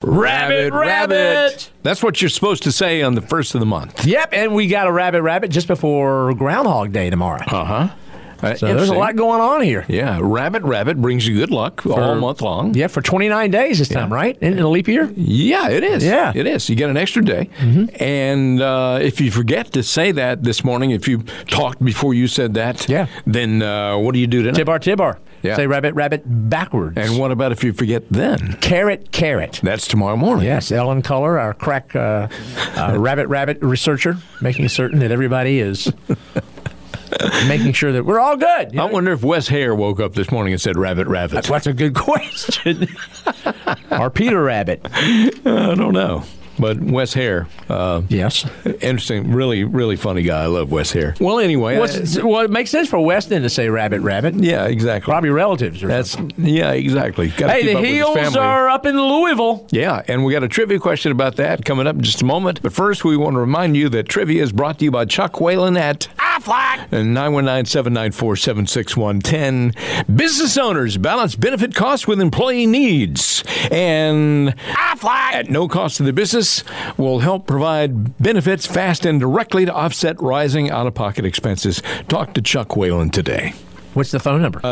Rabbit. That's what you're supposed to say on the first of the month. Yep, and we got a rabbit just before Groundhog Day tomorrow. Uh-huh. So there's a lot going on here. Yeah, rabbit brings you good luck all month long. Yeah, for 29 days this time, right? In a leap year? Yeah, it is. Yeah. It is. You get an extra day. Mm-hmm. And if you forget to say that this morning, if you talked before you said that, then what do you do tonight? Tibbar. Yeah. Say rabbit backwards. And what about if you forget then? Carrot. That's tomorrow morning. Yes, Ellen Culler, our crack rabbit researcher, making certain that everybody is... making sure that we're all good. I wonder if Wes Hare woke up this morning and said rabbit. That's a good question. Or Peter Rabbit. I don't know. But Wes Hare. Yes. Interesting. Really, really funny guy. I love Wes Hare. Well, anyway. Well, it makes sense for Wes then to say rabbit. Yeah, exactly. Probably relatives or something. Yeah, exactly. Hey, the Heels are up in Louisville. Yeah, and we got a trivia question about that coming up in just a moment. But first, we want to remind you that trivia is brought to you by Chuck Whalen at Aflac. 919-794-7610. Business owners balance benefit costs with employee needs. And Aflac, at no cost to the business, will help provide benefits fast and directly to offset rising out-of-pocket expenses. Talk to Chuck Whalen today. What's the phone number?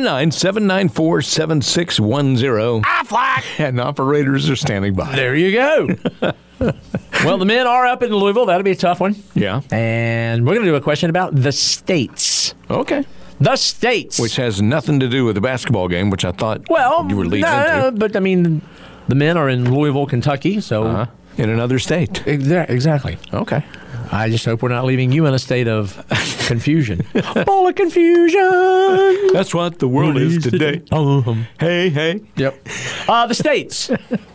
919-794-7610. Aflac! And operators are standing by. There you go. Well, the men are up in Louisville. That'll be a tough one. Yeah. And we're going to do a question about the states. Okay. The states. Which has nothing to do with the basketball game, which I thought you were leading into. But I mean, the men are in Louisville, Kentucky, so... In another state. Exactly. Okay. I just hope we're not leaving you in a state of confusion. Ball of confusion. That's what the world is today. Hey. Yep. The states.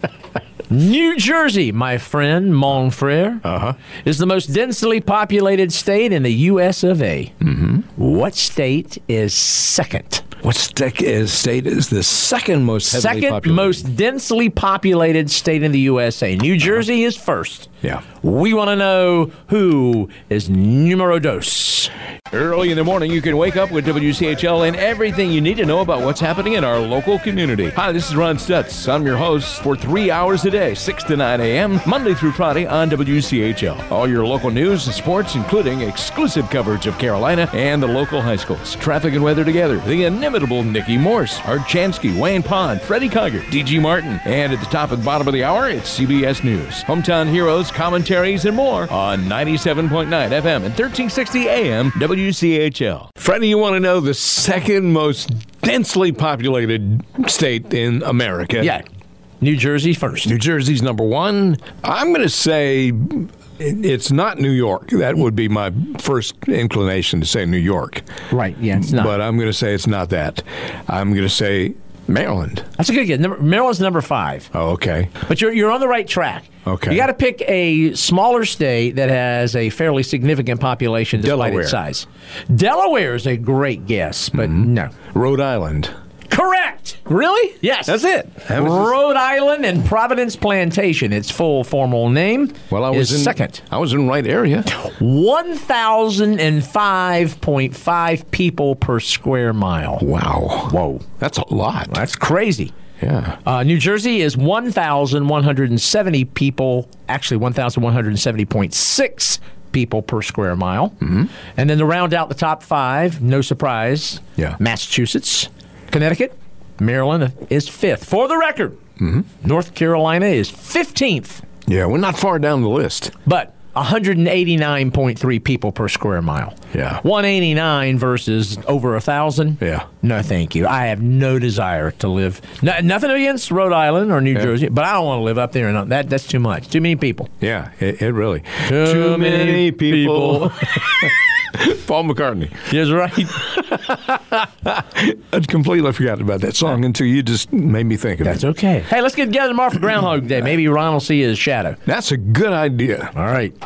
New Jersey, my friend, mon frere, is the most densely populated state in the U.S. of A. Mm-hmm. What state is second? What state is the second most heavily populated? Most densely populated state in the USA. New Jersey is first. Yeah. We want to know who is numero dos. Early in the morning, you can wake up with WCHL and everything you need to know about what's happening in our local community. Hi, this is Ron Stutz. I'm your host for 3 hours a day, 6 to 9 a.m., Monday through Friday on WCHL. All your local news and sports, including exclusive coverage of Carolina and the local high schools. Traffic and weather together. The inimitable Nikki Morse, Art Chansky, Wayne Pond, Freddie Coggart, D.G. Martin. And at the top and bottom of the hour, it's CBS News. Hometown heroes, commentaries, and more on 97.9 FM and 1360 AM WCHL. Freddie, you want to know the second most densely populated state in America? Yeah. New Jersey first. New Jersey's number one. I'm going to say it's not New York. That would be my first inclination to say New York. Right, yeah, it's not. But I'm going to say it's not that. I'm going to say Maryland. That's a good guess. Maryland's number 5. Oh, okay. But you're on the right track. Okay. You got to pick a smaller state that has a fairly significant population despite its size. Delaware is a great guess, but no. Rhode Island. Correct. Really? Yes. That's it. Rhode Island and Providence Plantation. Its full formal name is second. I was in the right area. 1,005.5 people per square mile. Wow. Whoa. That's a lot. That's crazy. Yeah. New Jersey is 1,170 people, actually 1,170.6 people per square mile. Mm-hmm. And then to round out the top 5, no surprise, Massachusetts, Connecticut, Maryland is 5th. For the record, North Carolina is 15th. Yeah, we're not far down the list. But 189.3 people per square mile. Yeah. 189 versus over 1,000. Yeah. No, thank you. I have no desire to live. Nothing against Rhode Island or New Jersey, but I don't want to live up there. And that's too much. Too many people. Yeah, it really. Too many people. Paul McCartney. Yes, right. I completely forgot about that song until you just made me think of it. That's okay. Hey, let's get together tomorrow for Groundhog Day. Maybe Ron will see his shadow. That's a good idea. All right.